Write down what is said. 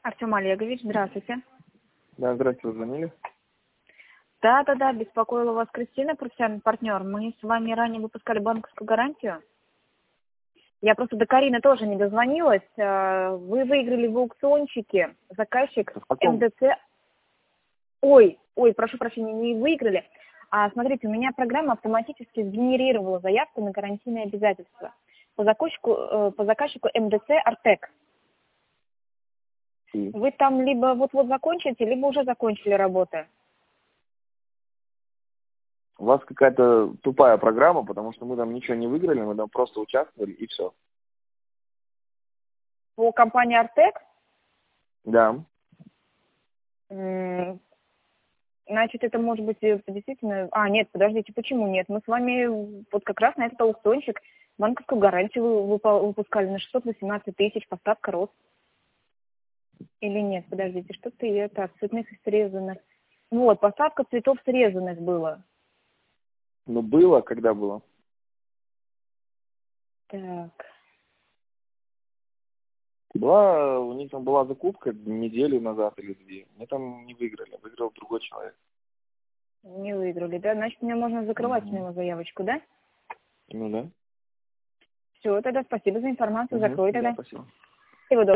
Артем Олегович, здравствуйте. Да, здравствуйте, вы звонили? Да, беспокоила вас Кристина, профессиональный партнер. Мы с вами ранее выпускали банковскую гарантию. Я просто до Карины тоже не дозвонилась. Вы выиграли в аукциончике, заказчик В каком? МДЦ. Ой, прошу прощения, не выиграли. Смотрите, у меня программа автоматически сгенерировала заявку на гарантийные обязательства по заказчику МДЦ «Артек». Вы там либо вот-вот закончите, либо уже закончили работы. У вас какая-то тупая программа, потому что мы там ничего не выиграли, мы там просто участвовали и все. По компании «Артек», Да. значит, это может быть действительно... Нет, подождите, почему нет? Мы с вами вот как раз на этот аукциончик банковскую гарантию выпускали на 618 тысяч, поставка роз. Или нет, подождите, что-то это от цветных и срезанных. Вот, поставка цветов срезанных было. Но было, когда было? Так, У них там была закупка неделю назад или две. Мы там не выиграли, выиграл другой человек. не выиграли, да? Значит, мне можно закрывать смело заявочку, да? Ну да. Все, тогда спасибо за информацию, закрой Да, тогда. спасибо. Всего доброго.